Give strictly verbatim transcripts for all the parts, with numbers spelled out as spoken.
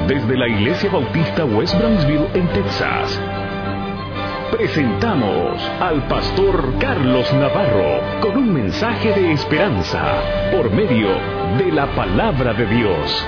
desde la Iglesia Bautista West Brownsville en Texas, presentamos al pastor Carlos Navarro con un mensaje de esperanza por medio de la palabra de Dios.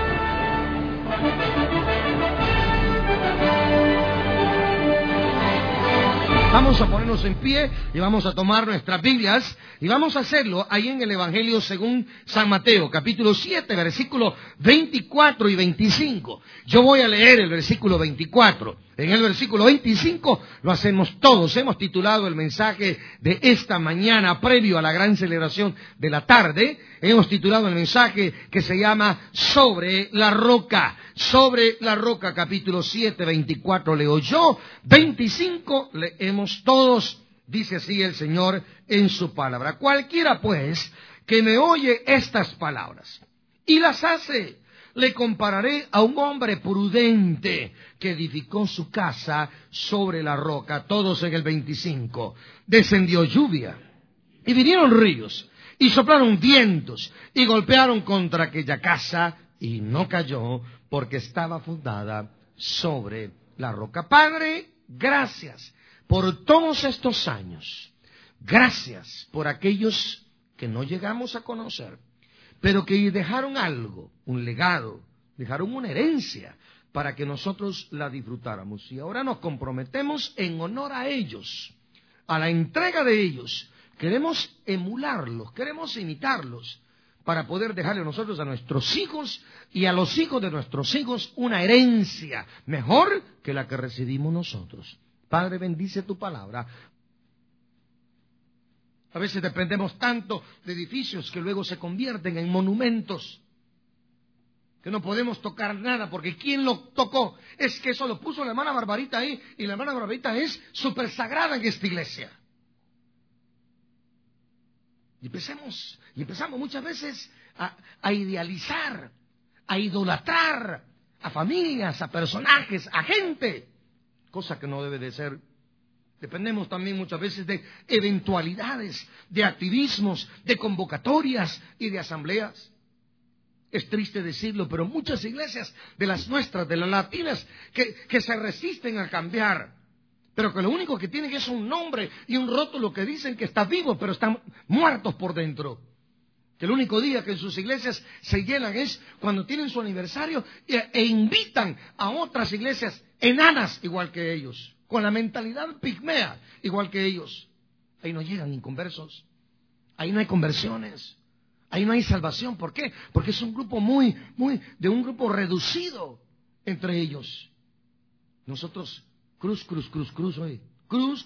Vamos a ponernos en pie y vamos a tomar nuestras Biblias y vamos a hacerlo ahí en el Evangelio según San Mateo, capítulo siete, versículos veinticuatro y veinticinco. Yo voy a leer el versículo veinticuatro. En el versículo veinticinco lo hacemos todos. Hemos titulado el mensaje de esta mañana, previo a la gran celebración de la tarde. Hemos titulado el mensaje que se llama Sobre la Roca. Sobre la Roca, capítulo siete, veinticuatro leo yo, veinticinco leemos todos. Dice así el Señor en su palabra: cualquiera pues que me oye estas palabras y las hace, le compararé a un hombre prudente que edificó su casa sobre la roca. Todos en el veinticinco. Descendió lluvia y vinieron ríos y soplaron vientos y golpearon contra aquella casa y no cayó porque estaba fundada sobre la roca. Padre, gracias por todos estos años. Gracias por aquellos que no llegamos a conocer, pero que dejaron algo, un legado, dejaron una herencia para que nosotros la disfrutáramos. Y ahora nos comprometemos en honor a ellos, a la entrega de ellos. Queremos emularlos, queremos imitarlos, para poder dejarle nosotros a nuestros hijos y a los hijos de nuestros hijos una herencia mejor que la que recibimos nosotros. Padre, bendice tu palabra. A veces dependemos tanto de edificios que luego se convierten en monumentos, que no podemos tocar nada, porque ¿quién lo tocó? Es que eso lo puso la hermana Barbarita ahí, y la hermana Barbarita es súper sagrada en esta iglesia. Y empecemos, y empezamos muchas veces a, a idealizar, a idolatrar a familias, a personajes, a gente, cosa que no debe de ser. Dependemos también muchas veces de eventualidades, de activismos, de convocatorias y de asambleas. Es triste decirlo, pero muchas iglesias de las nuestras, de las latinas, que, que se resisten a cambiar, pero que lo único que tienen es un nombre y un rótulo que dicen que está vivo, pero están muertos por dentro. Que el único día que en sus iglesias se llenan es cuando tienen su aniversario e, e invitan a otras iglesias enanas igual que ellos, con la mentalidad pigmea igual que ellos. Ahí no llegan inconversos, ahí no hay conversiones, ahí no hay salvación. ¿Por qué? Porque es un grupo muy, muy, de un grupo reducido entre ellos. Nosotros Cruz, cruz, cruz, cruz, oye, cruz,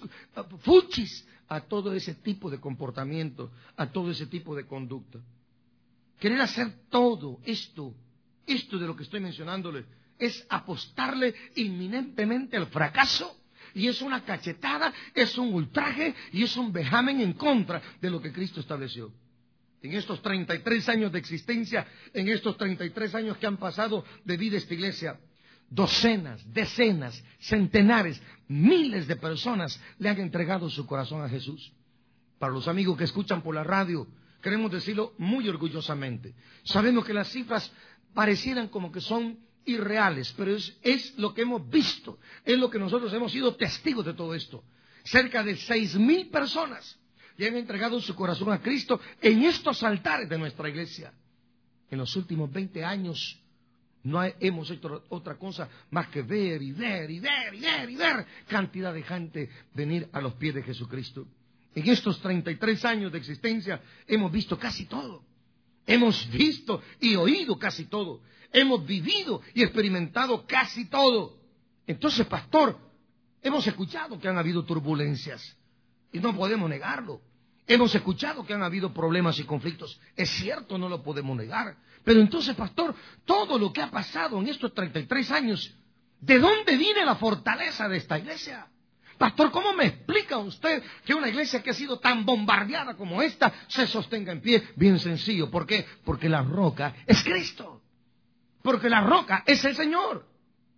fuchis a todo ese tipo de comportamiento, a todo ese tipo de conducta. Querer hacer todo esto, esto de lo que estoy mencionándole, es apostarle inminentemente al fracaso, y es una cachetada, es un ultraje, y es un vejamen en contra de lo que Cristo estableció. En estos treinta y tres años de existencia, en estos treinta y tres años que han pasado de vida esta iglesia, docenas, decenas, centenares, miles de personas le han entregado su corazón a Jesús. Para los amigos que escuchan por la radio, queremos decirlo muy orgullosamente. Sabemos que las cifras parecieran como que son irreales, pero es, es lo que hemos visto, es lo que nosotros hemos sido testigos de todo esto. Cerca de seis mil personas le han entregado su corazón a Cristo en estos altares de nuestra iglesia. En los últimos veinte años no hemos hecho otra cosa más que ver y ver y ver y ver y ver cantidad de gente venir a los pies de Jesucristo. En estos treinta y tres años de existencia hemos visto casi todo. Hemos visto y oído casi todo. Hemos vivido y experimentado casi todo. Entonces, pastor, hemos escuchado que han habido turbulencias y no podemos negarlo. Hemos escuchado que han habido problemas y conflictos. Es cierto, no lo podemos negar. Pero entonces, pastor, todo lo que ha pasado en estos treinta y tres años, ¿de dónde viene la fortaleza de esta iglesia? Pastor, ¿cómo me explica usted que una iglesia que ha sido tan bombardeada como esta se sostenga en pie? Bien sencillo. ¿Por qué? Porque la roca es Cristo. Porque la roca es el Señor.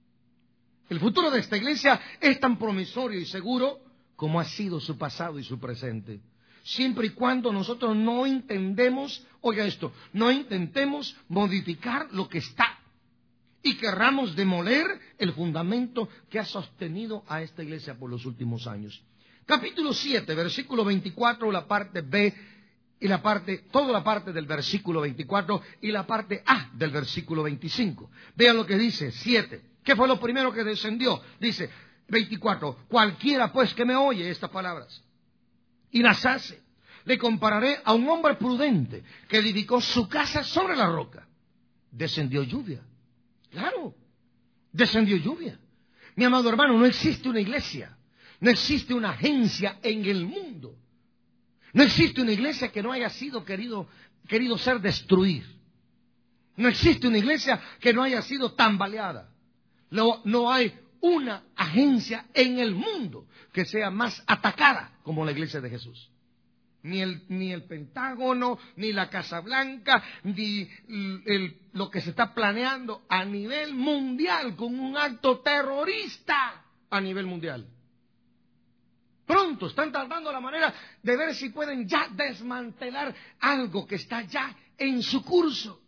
El futuro de esta iglesia es tan promisorio y seguro como ha sido su pasado y su presente. Siempre y cuando nosotros no intentemos, oiga esto, no intentemos modificar lo que está. y querramos demoler el fundamento que ha sostenido a esta iglesia por los últimos años. Capítulo siete, versículo veinticuatro, la parte B y la parte, toda la parte del versículo veinticuatro y la parte A del versículo veinticinco. Vean lo que dice, siete. ¿Qué fue lo primero que descendió? Dice veinticuatro, cualquiera pues que me oye estas palabras y las hace, le compararé a un hombre prudente que edificó su casa sobre la roca. Descendió lluvia. Claro, descendió lluvia. Mi amado hermano, no existe una iglesia, no existe una agencia en el mundo, no existe una iglesia que no haya sido querido, querido ser destruida. No existe una iglesia que no haya sido tambaleada. No, no hay una agencia en el mundo que sea más atacada como la iglesia de Jesús. Ni el, ni el Pentágono, ni la Casa Blanca, ni el, el, lo que se está planeando a nivel mundial con un acto terrorista a nivel mundial. Pronto están tratando la manera de ver si pueden ya desmantelar algo que está ya en su curso.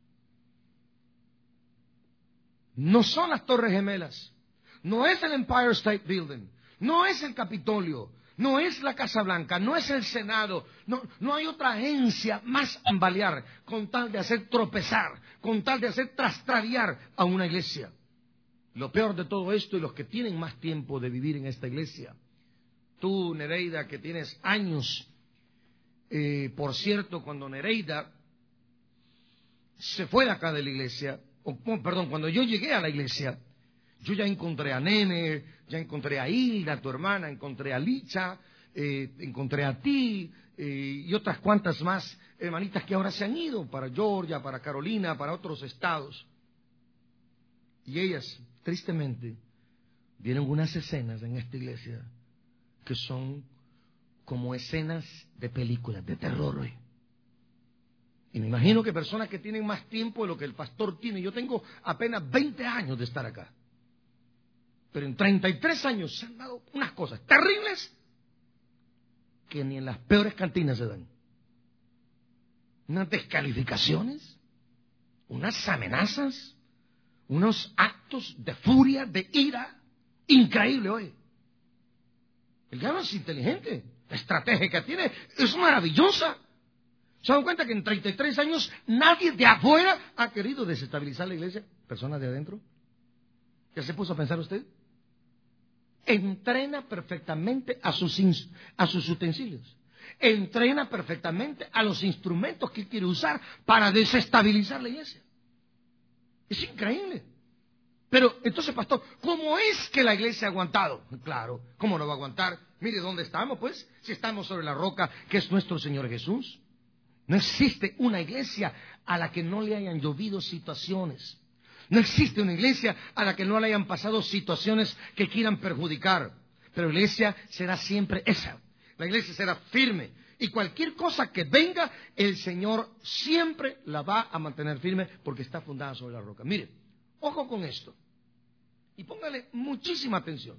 No son las Torres Gemelas, no es el Empire State Building, no es el Capitolio, no es la Casa Blanca, no es el Senado, no, no hay otra agencia más tambalear con tal de hacer tropezar, con tal de hacer trastraviar a una iglesia. Lo peor de todo esto, y los que tienen más tiempo de vivir en esta iglesia, tú, Nereida, que tienes años, eh, por cierto, cuando Nereida se fue de acá de la iglesia, o, perdón, cuando yo llegué a la iglesia, yo ya encontré a Nene, ya encontré a Hilda, tu hermana, encontré a Licha, eh, encontré a ti eh, y otras cuantas más hermanitas que ahora se han ido para Georgia, para Carolina, para otros estados. Y ellas, tristemente, vieron unas escenas en esta iglesia que son como escenas de películas de terror hoy. Y me imagino que personas que tienen más tiempo de lo que el pastor tiene. Yo tengo apenas veinte años de estar acá. Pero en treinta y tres años se han dado unas cosas terribles que ni en las peores cantinas se dan. Unas descalificaciones, unas amenazas, unos actos de furia, de ira, increíble hoy. El diablo es inteligente, la estrategia que tiene es maravillosa. ¿Se dan cuenta que en treinta y tres años nadie de afuera ha querido desestabilizar la iglesia? ¿Personas de adentro? ¿Ya se puso a pensar usted? Entrena perfectamente a sus, a sus utensilios. Entrena perfectamente a los instrumentos que quiere usar para desestabilizar la iglesia. Es increíble. Pero entonces, pastor, ¿cómo es que la iglesia ha aguantado? Claro, ¿cómo no va a aguantar? Mire dónde estamos, pues, si estamos sobre la roca que es nuestro Señor Jesús. No existe una iglesia a la que no le hayan llovido situaciones. No existe una iglesia a la que no le hayan pasado situaciones que quieran perjudicar. Pero la iglesia será siempre esa. La iglesia será firme. Y cualquier cosa que venga, el Señor siempre la va a mantener firme porque está fundada sobre la roca. Mire, ojo con esto. Y póngale muchísima atención.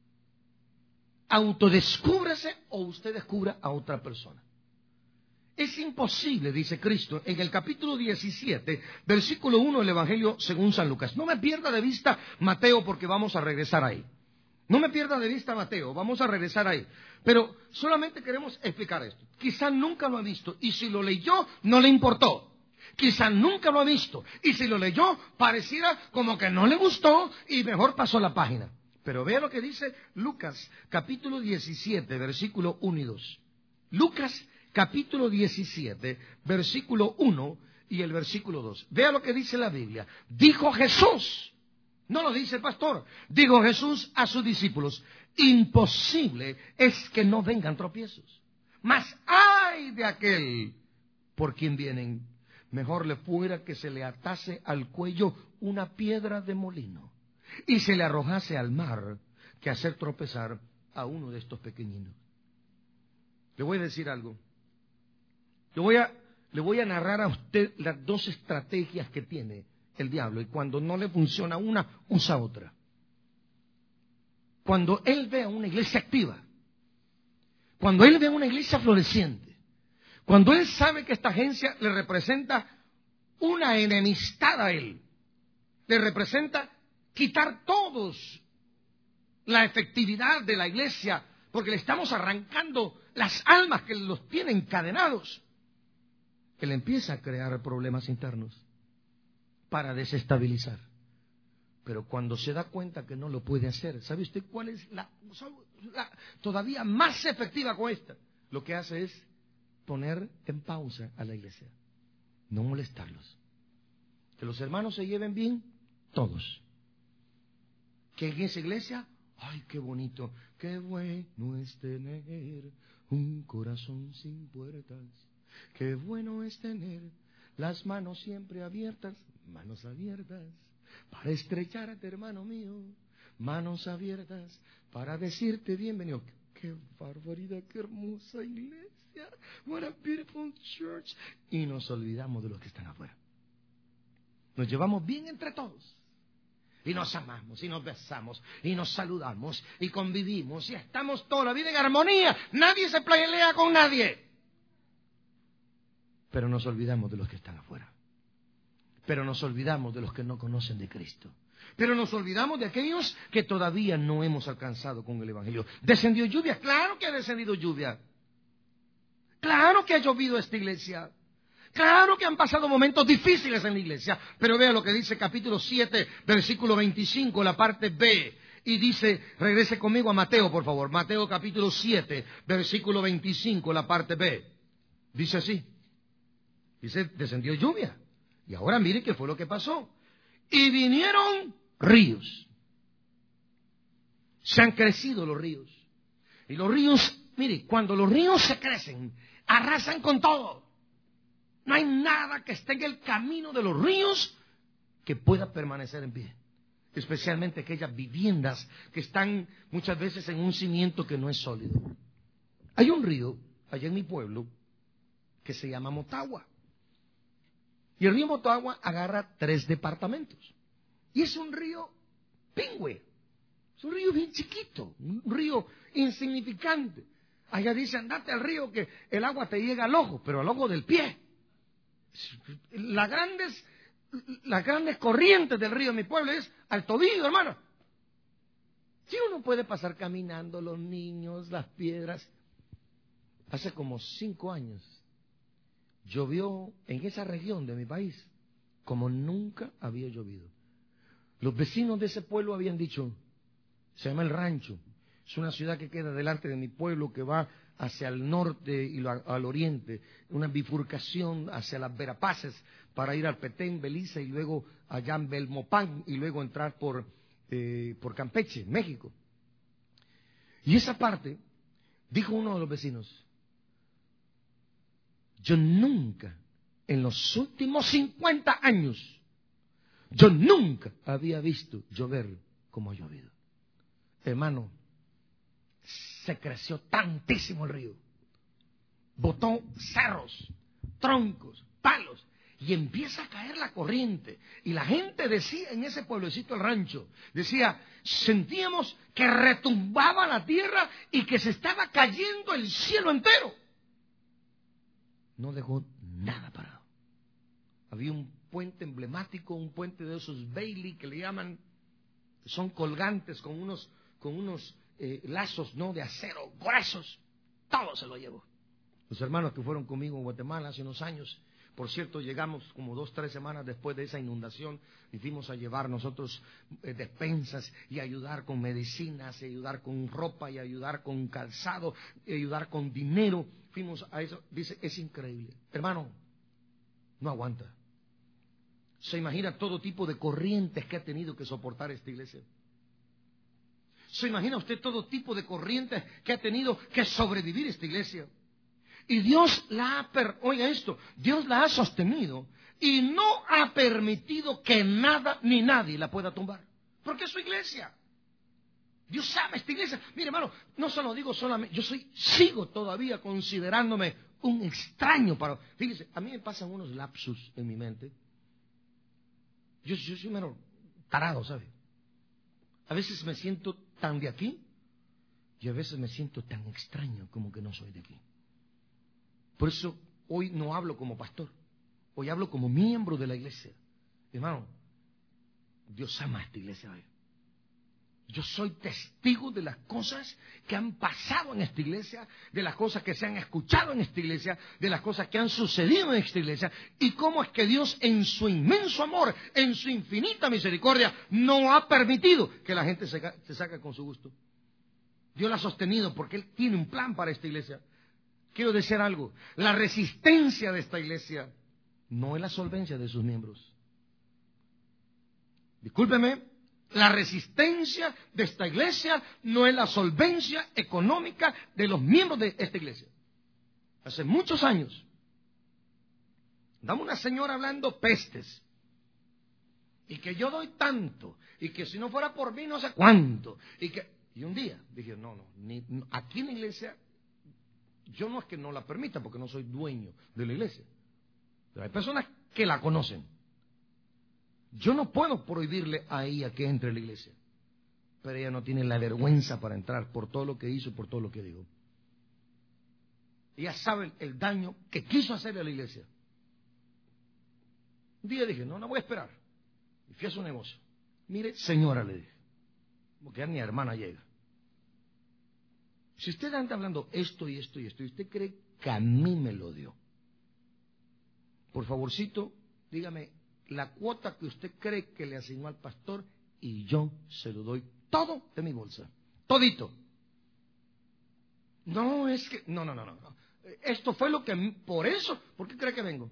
Autodescúbrase o usted descubra a otra persona. Es imposible, dice Cristo, en el capítulo diecisiete, versículo uno del Evangelio según San Lucas. No me pierda de vista Mateo porque vamos a regresar ahí. No me pierda de vista Mateo, vamos a regresar ahí. Pero solamente queremos explicar esto. Quizá nunca lo ha visto y si lo leyó no le importó. Quizá nunca lo ha visto y si lo leyó pareciera como que no le gustó y mejor pasó la página. Pero vea lo que dice Lucas, capítulo diecisiete, versículo uno y dos. Lucas capítulo diecisiete, versículo uno y el versículo dos. Vea lo que dice la Biblia. Dijo Jesús, no lo dice el pastor, dijo Jesús a sus discípulos, imposible es que no vengan tropiezos, mas ay de aquel por quien vienen. Mejor le fuera que se le atase al cuello una piedra de molino y se le arrojase al mar que hacer tropezar a uno de estos pequeñinos. Le voy a decir algo. Le voy a, le voy a narrar a usted las dos estrategias que tiene el diablo y cuando no le funciona una, usa otra. Cuando él ve a una iglesia activa, cuando él ve a una iglesia floreciente, cuando él sabe que esta agencia le representa una enemistad a él, le representa quitar todos la efectividad de la iglesia, porque le estamos arrancando las almas que los tienen encadenados. Él empieza a crear problemas internos para desestabilizar. Pero cuando se da cuenta que no lo puede hacer, ¿sabe usted cuál es la, la todavía más efectiva con esta? Lo que hace es poner en pausa a la iglesia, no molestarlos. Que los hermanos se lleven bien, todos. Que en esa iglesia, ay, qué bonito, qué bueno es tener un corazón sin puertas. Qué bueno es tener las manos siempre abiertas, manos abiertas, para estrecharte, hermano mío, manos abiertas, para decirte bienvenido. Qué barbaridad, qué hermosa iglesia, what a beautiful church. Y nos olvidamos de los que están afuera. Nos llevamos bien entre todos. Y nos amamos, y nos besamos, y nos saludamos, y convivimos, y estamos toda la vida en armonía. Nadie se pelea con nadie. Pero nos olvidamos de los que están afuera. Pero nos olvidamos de los que no conocen de Cristo. Pero nos olvidamos de aquellos que todavía no hemos alcanzado con el Evangelio. ¿Descendió lluvia? Claro que ha descendido lluvia. Claro que ha llovido esta iglesia. Claro que han pasado momentos difíciles en la iglesia. Pero vea lo que dice capítulo siete, versículo veinticinco, la parte B. Y dice, regrese conmigo a Mateo, por favor. Mateo capítulo siete, versículo veinticinco, la parte B. Dice así. Dice, descendió lluvia. Y ahora mire qué fue lo que pasó. Y vinieron ríos. Se han crecido los ríos. Y los ríos, mire, cuando los ríos se crecen, arrasan con todo. No hay nada que esté en el camino de los ríos que pueda permanecer en pie. Especialmente aquellas viviendas que están muchas veces en un cimiento que no es sólido. Hay un río allá en mi pueblo que se llama Motagua. Y el río Motagua agarra tres departamentos. Y es un río pingüe. Es un río bien chiquito, un río insignificante. Allá dice, andate al río que el agua te llega al ojo, pero al ojo del pie. Las grandes, las grandes corrientes del río de mi pueblo es al tobillo, hermano. Si uno puede pasar caminando, los niños, las piedras. Hace como cinco años llovió en esa región de mi país como nunca había llovido. Los vecinos de ese pueblo habían dicho, se llama El Rancho, es una ciudad que queda delante de mi pueblo que va hacia el norte y lo, al oriente, una bifurcación hacia las Verapaces para ir al Petén, Belice y luego allá en Belmopán y luego entrar por, eh, por Campeche, México. Y esa parte, dijo uno de los vecinos, yo nunca, en los últimos cincuenta años, yo nunca había visto llover como ha llovido. Hermano, se creció tantísimo el río. Botó cerros, troncos, palos, y empieza a caer la corriente. Y la gente decía en ese pueblecito El Rancho, decía, sentíamos que retumbaba la tierra y que se estaba cayendo el cielo entero. No dejó nada parado. Había un puente emblemático, un puente de esos Bailey que le llaman, son colgantes con unos, con unos eh, lazos no de acero, gruesos. Todo se lo llevó. Los hermanos que fueron conmigo en Guatemala hace unos años, por cierto, llegamos como dos, tres semanas después de esa inundación, y fuimos a llevar nosotros eh, despensas y ayudar con medicinas, y ayudar con ropa, y ayudar con calzado, y ayudar con dinero. Fuimos a eso, dice, es increíble. Hermano, no aguanta. Se imagina todo tipo de corrientes que ha tenido que soportar esta iglesia. Se imagina usted todo tipo de corrientes que ha tenido que sobrevivir esta iglesia. Y Dios la ha, per... oiga esto, Dios la ha sostenido y no ha permitido que nada ni nadie la pueda tumbar. Porque es su iglesia. Dios ama esta iglesia. Mire, hermano, no se lo digo solamente, yo soy, sigo todavía considerándome un extraño para... Fíjese, a mí me pasan unos lapsus en mi mente. Yo, yo soy menos tarado, ¿sabe? A veces me siento tan de aquí y a veces me siento tan extraño como que no soy de aquí. Por eso hoy no hablo como pastor, hoy hablo como miembro de la iglesia. Hermano, Dios ama a esta iglesia hoy. Yo soy testigo de las cosas que han pasado en esta iglesia, de las cosas que se han escuchado en esta iglesia, de las cosas que han sucedido en esta iglesia, y cómo es que Dios en su inmenso amor, en su infinita misericordia, no ha permitido que la gente se, se saque con su gusto. Dios la ha sostenido porque Él tiene un plan para esta iglesia. Quiero decir algo, la resistencia de esta iglesia no es la solvencia de sus miembros. Discúlpeme. La resistencia de esta iglesia no es la solvencia económica de los miembros de esta iglesia. Hace muchos años, dame una señora hablando pestes, y que yo doy tanto, y que si no fuera por mí no sé cuánto, y que y un día dije, no, no, ni, no, aquí en la iglesia, yo no es que no la permita, porque no soy dueño de la iglesia, pero hay personas que la conocen. Yo no puedo prohibirle a ella que entre a la iglesia, pero ella no tiene la vergüenza para entrar por todo lo que hizo, por todo lo que dijo. Ella sabe el daño que quiso hacerle a la iglesia. Un día dije, no, no voy a esperar. Y fui a su negocio. Mire, señora, le dije, porque ya mi hermana llega. Si usted anda hablando esto y esto y esto, y usted cree que a mí me lo dio, por favorcito, dígame la cuota que usted cree que le asignó al pastor y yo se lo doy todo de mi bolsa. Todito. No, es que... No, no, no, no. Esto fue lo que... Por eso, ¿por qué cree que vengo?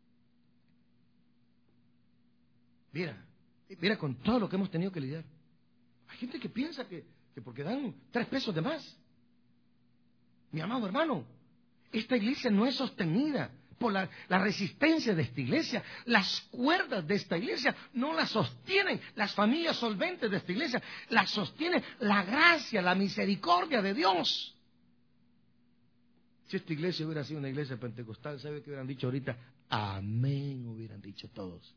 Mira, mira con todo lo que hemos tenido que lidiar. Hay gente que piensa que, que porque dan tres pesos de más. Mi amado hermano, esta iglesia no es sostenida por la, la resistencia de esta iglesia. Las cuerdas de esta iglesia no las sostienen las familias solventes de esta iglesia, las sostiene la gracia, la misericordia de Dios. Si esta iglesia hubiera sido una iglesia pentecostal, ¿sabe qué hubieran dicho ahorita? Amén, hubieran dicho todos.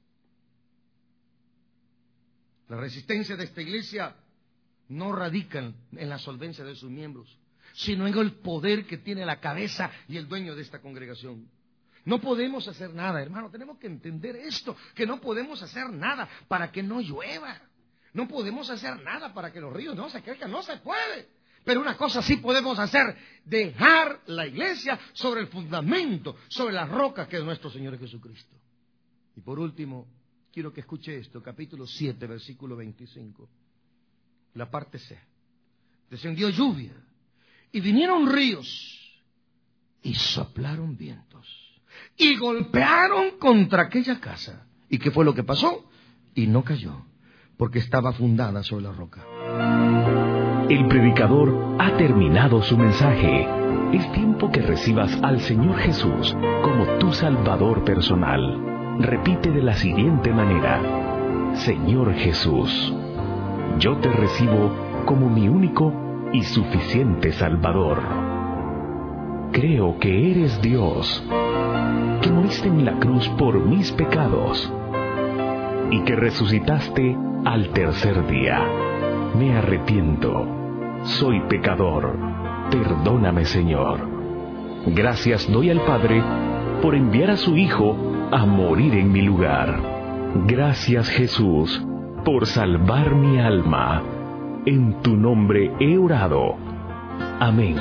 La resistencia de esta iglesia no radica en la solvencia de sus miembros, sino en el poder que tiene la cabeza y el dueño de esta congregación. No podemos hacer nada, hermano, tenemos que entender esto, que no podemos hacer nada para que no llueva. No podemos hacer nada para que los ríos no se crezcan, no se puede. Pero una cosa sí podemos hacer, dejar la iglesia sobre el fundamento, sobre la roca que es nuestro Señor Jesucristo. Y por último, quiero que escuche esto, capítulo siete, versículo veinticinco, la parte C. Descendió lluvia y vinieron ríos y soplaron vientos y golpearon contra aquella casa. ¿Y qué fue lo que pasó? Y no cayó, porque estaba fundada sobre la roca. El predicador ha terminado su mensaje. Es tiempo que recibas al Señor Jesús como tu Salvador personal. Repite de la siguiente manera: Señor Jesús, yo te recibo como mi único y suficiente Salvador. Creo que eres Dios, que moriste en la cruz por mis pecados y que resucitaste al tercer día. Me arrepiento, soy pecador, perdóname, Señor. Gracias doy al Padre por enviar a su Hijo a morir en mi lugar. Gracias, Jesús, por salvar mi alma. En tu nombre he orado. Amén.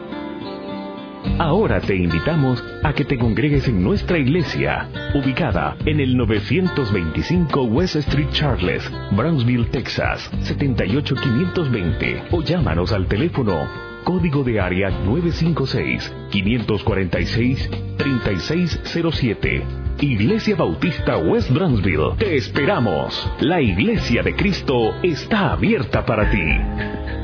Ahora te invitamos a que te congregues en nuestra iglesia, ubicada en el novecientos veinticinco West Street Charles, Brownsville, Texas, setenta y ocho quinientos veinte, o llámanos al teléfono código de área nueve cinco seis, cinco cuatro seis, tres seis cero siete. Iglesia Bautista West Brownsville. Te esperamos. La Iglesia de Cristo está abierta para ti.